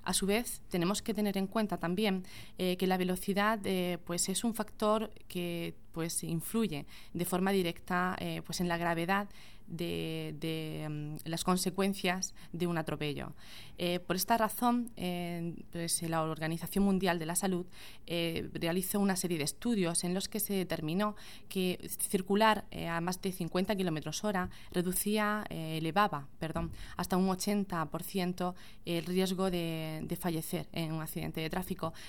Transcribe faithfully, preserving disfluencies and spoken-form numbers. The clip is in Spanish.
A su vez, tenemos que tener en cuenta también eh, que la velocidad eh, pues es un factor que pues, influye de forma directa eh, pues en la gravedad de, de um, las consecuencias de un atropello. Eh, por esta razón, eh, pues, la Organización Mundial de la Salud eh, realizó una serie de estudios en los que se determinó que circular eh, a más de cincuenta kilómetros hora reducía, eh, elevaba perdón, hasta un ochenta por ciento el riesgo de, de fallecer en un accidente de tráfico,